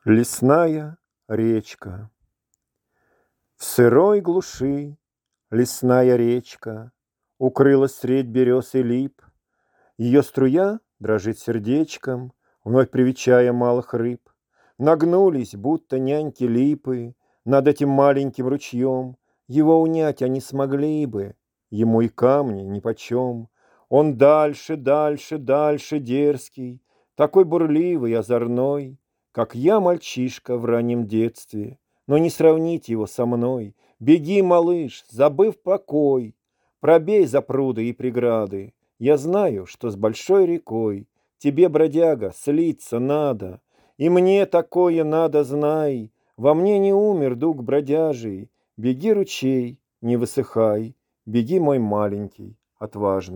Лесная речка. В сырой глуши лесная речка укрылась средь берез и лип. Ее струя дрожит сердечком, вновь привечая малых рыб. Нагнулись, будто няньки липы, над этим маленьким ручьем. Его унять они смогли бы, ему и камни нипочем. Он дальше, дальше, дальше дерзкий, такой бурливый, озорной, как я, мальчишка в раннем детстве, но не сравнить его со мной. Беги, малыш, забыв покой, пробей за пруды и преграды. Я знаю, что с большой рекой тебе, бродяга, слиться надо, и мне такое надо, знай. Во мне не умер дух бродяжий. Беги, ручей, не высыхай, беги, мой маленький, отважный.